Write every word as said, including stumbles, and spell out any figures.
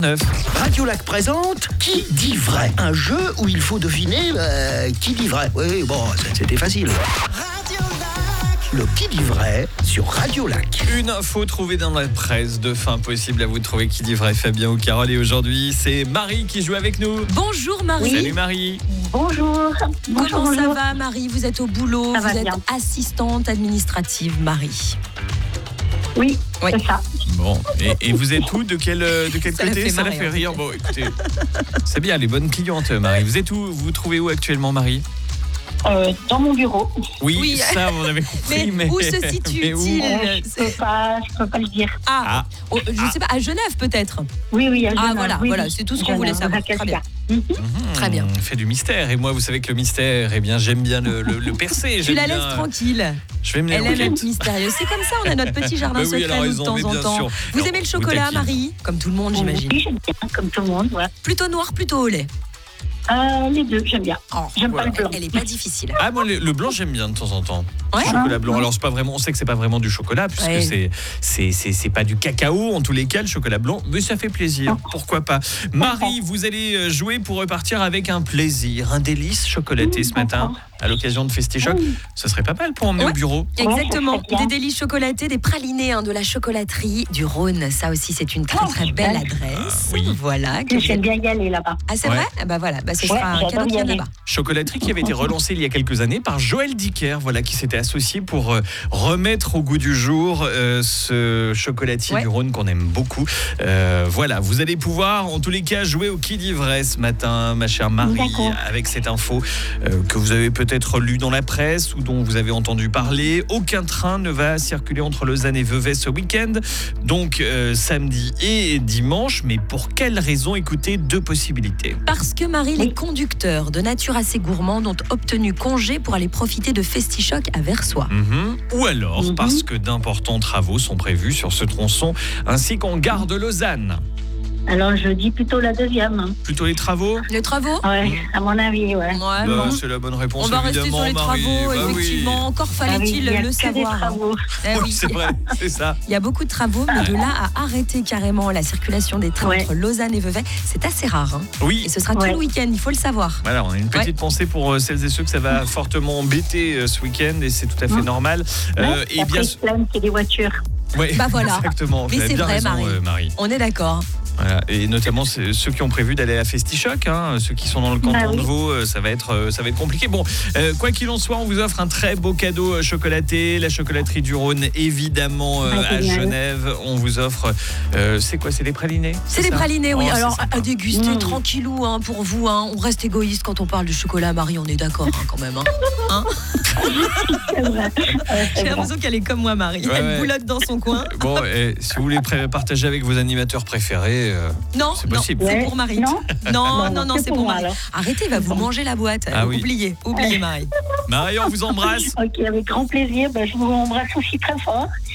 neuf. Radio Lac présente Qui dit vrai? Un jeu où il faut deviner euh, qui dit vrai. Oui, bon, c'était facile. Le Qui dit vrai sur Radio Lac. Une info trouvée dans la presse de fin possible à vous de trouver qui dit vrai, Fabien ou Carole. Et aujourd'hui, c'est Marie qui joue avec nous. Bonjour Marie. Salut Marie. Bonjour. Comment Bonjour, ça bonjour. va Marie? Vous êtes au boulot, Ça vous va êtes bien. assistante administrative Marie. Oui, Oui. c'est ça. Bon, et, et vous êtes où? De quel, de quel Ça la côté? fait Ça la marrer, fait en rire. fait. Bon, écoutez, c'est bien, les bonnes clientes, Marie. Vous êtes où? Vous vous trouvez où actuellement, Marie? Euh, dans mon bureau. Oui, Oui. ça, on avait compris. Mais, Mais, où se mais situe-t-il? où Euh, je peux pas, je peux pas le dire. Ah, Ah. oh, je ne sais pas, à Genève peut-être. Oui, oui. à Ah Genève, voilà, oui, voilà, oui. c'est tout ce qu'on Genève, voulait savoir. à Très Cassia. bien. Mhm. Mmh, Très bien. Fait du mystère. Et moi, vous savez que le mystère, eh bien, j'aime bien le, le, le percer. Tu j'aime la bien, laisses euh, tranquille. Je vais me Elle aime okay. être mystérieuse. C'est comme ça, on a notre petit jardin Bah oui, elle a secret nous, de raison, temps mais en bien temps. sûr. Vous Alors, aimez le vous chocolat, taquine. Marie? Comme tout le monde, j'imagine. Oui, j'aime bien, comme tout le monde. Ouais. Plutôt noir, plutôt au lait. Euh, les deux, j'aime bien. Oh, J'aime voilà. pas le blanc. Elle est pas difficile. Ah, moi, le, le blanc, j'aime bien de temps en temps. Ouais. Le chocolat blanc. Alors, c'est pas vraiment, on sait que c'est pas vraiment du chocolat, puisque Ouais. c'est, c'est, c'est, c'est pas du cacao, en tous les cas, le chocolat blanc, mais ça fait plaisir. Pourquoi pas? Marie, vous allez jouer pour repartir avec un plaisir, un délice chocolaté ce matin, à l'occasion de Festichoc. Ça serait pas mal pour emmener Ouais. au bureau. Exactement, Ouais, ça serait des bien. délices chocolatés, des pralinés hein, de la chocolaterie du Rhône. Ça aussi, c'est une très Oh, très super. belle adresse. Ah, oui. Voilà. que J'aime vous- bien y aller là-bas. Ah, c'est Ouais. vrai? Ah bah voilà, bah, ce Ouais, sera un j'adore cadeau qui y vient aller. là-bas. Chocolaterie qui avait été relancée il y a quelques années par Joël Dicker, voilà, qui s'était associé pour euh, remettre au goût du jour euh, ce chocolatier Ouais. du Rhône qu'on aime beaucoup. Euh, voilà, vous allez pouvoir en tous les cas jouer au Qui dit vrai ce matin, ma chère Marie, D'accord. avec cette info euh, que vous avez peut-être lue dans la presse ou dont vous avez entendu parler. Aucun train ne va circuler entre Lausanne et Vevey ce week-end, donc euh, samedi et dimanche. Mais pour quelle raison? Écoutez, deux possibilités. Parce que Marie, Oui. les conducteurs de nature assez gourmande ont obtenu congé pour aller profiter de Festichoc à Versoix. Mhm. Ou alors Mhm. parce que d'importants travaux sont prévus sur ce tronçon, ainsi qu'en gare de Lausanne. Alors, je dis plutôt la deuxième. hein. Plutôt les travaux? Les travaux? Ouais, à mon avis, ouais. Ouais, Bah, bon. c'est la bonne réponse, On va rester évidemment, sur les Marie. travaux, Bah oui. effectivement. Encore Ah oui, fallait-il il y a le que des savoir. hein. travaux. Eh Oui, oui. c'est vrai, c'est ça. Il y a beaucoup de travaux, mais de là à arrêter carrément la circulation des trains Ouais. entre Lausanne et Vevey, c'est assez rare. hein. Oui. Et ce sera Ouais. tout le week-end, il faut le savoir. Voilà, on a une petite Ouais. pensée pour euh, celles et ceux que ça va fortement embêter euh, ce week-end, et c'est tout à fait Ouais. normal. Euh, Ouais, et après, bien ils se plaignent qu'il y a des voitures. ouais, Bah voilà. exactement. Mais Vous avez c'est bien vrai, raison, Marie. euh, Marie. On est d'accord. Voilà. Et notamment c'est- ceux qui ont prévu d'aller à Festichoc, hein, ceux qui sont dans le canton Bah oui. de Vaud, euh, ça va être, euh, ça va être compliqué. Bon, euh, quoi qu'il en soit, on vous offre un très beau cadeau euh, chocolaté, la chocolaterie du Rhône, évidemment euh, Ah, à génial. Genève. On vous offre, euh, c'est quoi, c'est des pralinés? C'est des ça pralinés, oui. Oh, c'est Alors, sympa. à à déguster Mmh. tranquillou hein, pour vous. hein. On reste égoïste quand on parle de chocolat, Marie, on est d'accord hein, quand même. hein. Hein C'est vrai. Ouais, c'est J'ai vrai. l'impression qu'elle est comme moi, Marie. Ouais, Elle ouais. boulotte dans son coin. Bon, et si vous voulez pré- partager avec vos animateurs préférés, euh, Non, C'est non, possible. c'est Ouais. pour Marie. Non Non, Non, non, non, c'est c'est pour pour moi, Marie. alors. Arrêtez, il va vous manger la boîte. Ah oui. Oubliez, oubliez Marie. Marie, on vous embrasse. Ok, avec grand plaisir. Ben, je vous embrasse aussi très fort.